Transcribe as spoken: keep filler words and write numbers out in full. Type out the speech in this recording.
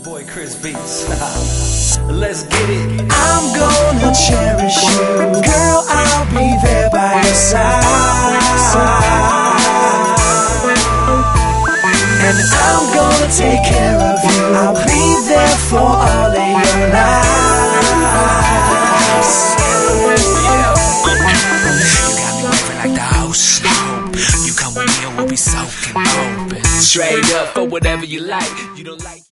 boy Chris Beats. Let's get it. I'm gonna cherish you, girl, I'll be there by your side. And I'm gonna take care of you, I'll be there for all of your lives. You got me moving like the ocean. You come with me and we'll be soaking open. Straight up for whatever you like. You don't like